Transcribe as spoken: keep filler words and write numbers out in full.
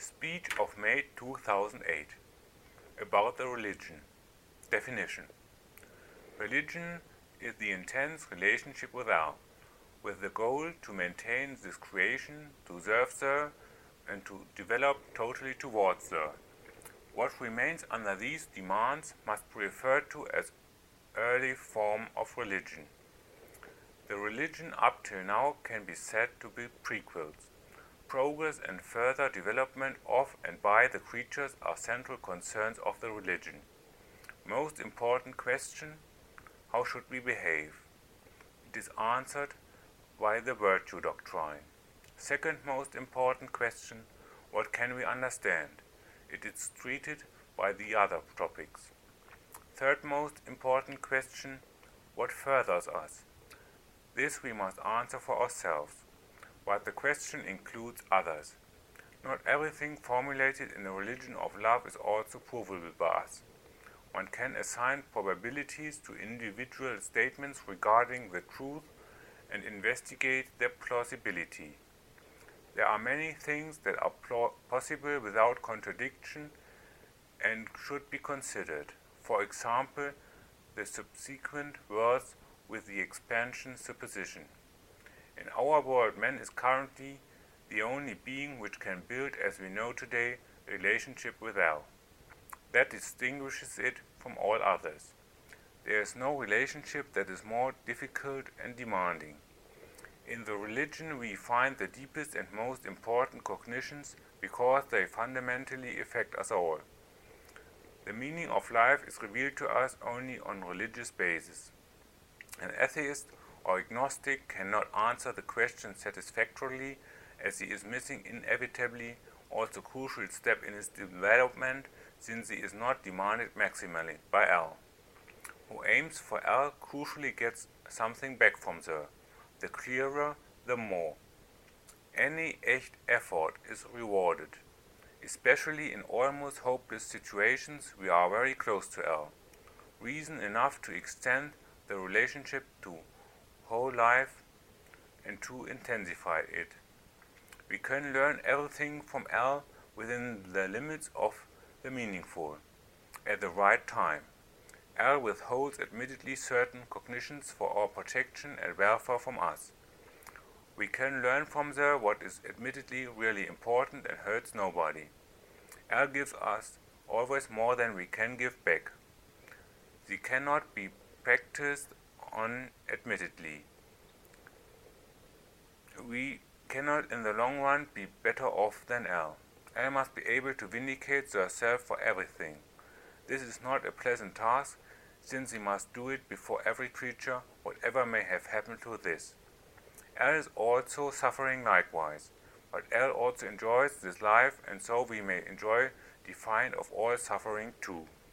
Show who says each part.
Speaker 1: Speech of May two thousand eight about the religion. Definition. Religion is the intense relationship with Allah, with the goal to maintain this creation, to serve her, and to develop totally towards her. What remains under these demands must be referred to as early form of religion. The religion up till now can be said to be prequels. Progress and further development of and by the creatures are central concerns of the religion. Most important question: how should we behave? It is answered by the virtue doctrine. Second most important question: what can we understand? It is treated by the other topics. Third most important question: what furthers us? This we must answer for ourselves, but the question includes others. Not everything formulated in the religion of love is also provable by us. One can assign probabilities to individual statements regarding the truth and investigate their plausibility. There are many things that are possible without contradiction and should be considered. For example, the subsequent words with the expansion supposition. In our world, man is currently the only being which can build, as we know today, a relationship with Allah. That distinguishes it from all others. There is no relationship that is more difficult and demanding. In the religion we find the deepest and most important cognitions because they fundamentally affect us all. The meaning of life is revealed to us only on religious basis. An atheist or agnostic cannot answer the question satisfactorily, as he is missing inevitably also crucial step in his development, since he is not demanded maximally by Allah. Who aims for Allah crucially gets something back from her. The clearer, the more. Any echt effort is rewarded. Especially in almost hopeless situations, we are very close to Allah. Reason enough to extend the relationship to whole life and to intensify it. We can learn everything from Allah within the limits of the meaningful, at the right time. Allah withholds admittedly certain cognitions for our protection and welfare from us. We can learn from there what is admittedly really important and hurts nobody. Allah gives us always more than we can give back. They cannot be practiced on admittedly. We cannot in the long run be better off than Allah. Allah must be able to vindicate herself for everything. This is not a pleasant task, since he must do it before every creature, whatever may have happened to this. Allah is also suffering likewise, but Allah also enjoys this life, and so we may enjoy the find of all suffering too.